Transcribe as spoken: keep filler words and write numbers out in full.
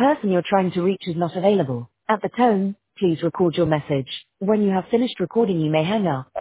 person you're trying to reach is not available. At the tone, please record your message. When you have finished recording, you may hang up.